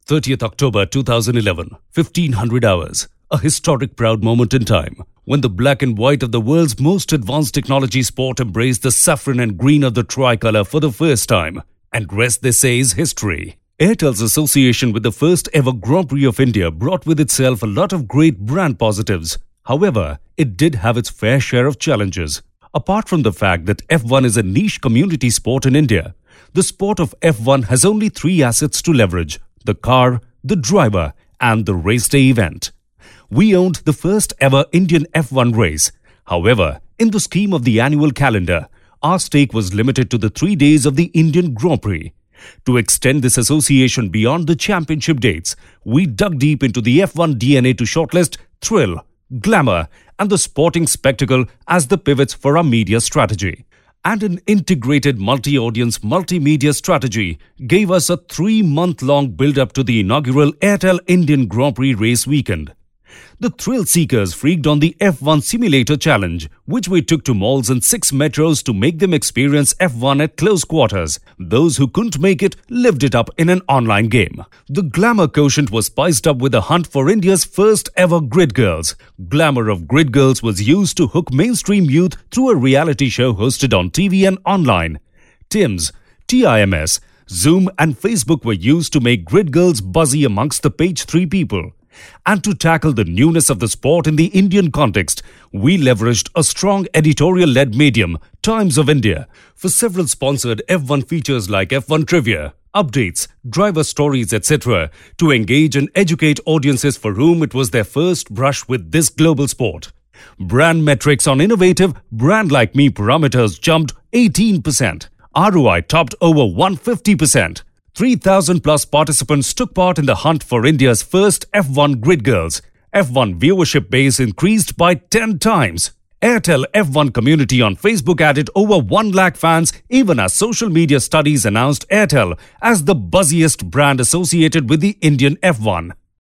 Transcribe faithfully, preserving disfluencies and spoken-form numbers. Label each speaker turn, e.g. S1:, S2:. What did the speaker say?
S1: thirtieth October two thousand eleven, fifteen hundred hours. A historic proud moment in time when the black and white of the world's most advanced technology sport embraced the saffron and green of the tricolour for the first time. And rest they say is history. Airtel's association with the first ever Grand Prix of India brought with itself a lot of great brand positives. However, it did have its fair share of challenges. Apart from the fact that F one is a niche community sport in India, the sport of F one has only three assets to leverage: the car, the driver, and the race day event. We owned the first ever Indian F one race. However, in the scheme of the annual calendar, our stake was limited to the three days of the Indian Grand Prix. To extend this association beyond the championship dates, we dug deep into the F one D N A to shortlist thrill, glamour, and the sporting spectacle as the pivots for our media strategy. And an integrated multi-audience multimedia strategy gave us a three-month-long build-up to the inaugural Airtel Indian Grand Prix race weekend. The thrill seekers freaked on the F one Simulator Challenge, which we took to malls and six metros to make them experience F one at close quarters. Those who couldn't make it lived it up in an online game. The glamour quotient was spiced up with a hunt for India's first ever Grid Girls. Glamour of Grid Girls was used to hook mainstream youth through a reality show hosted on T V and online. Tims, T I M S, Zoom and Facebook were used to make Grid Girls buzzy amongst the page three people. And to tackle the newness of the sport in the Indian context, we leveraged a strong editorial-led medium, Times of India, for several sponsored F one features like F one trivia, updates, driver stories, et cetera, to engage and educate audiences for whom it was their first brush with this global sport. Brand metrics on innovative Brand Like Me parameters jumped eighteen percent. R O I topped over one hundred fifty percent. three thousand plus participants took part in the hunt for India's first F one Grid Girls. F one viewership base increased by ten times. Airtel F one community on Facebook added over one lakh fans, even as social media studies announced Airtel as the buzziest brand associated with the Indian F one.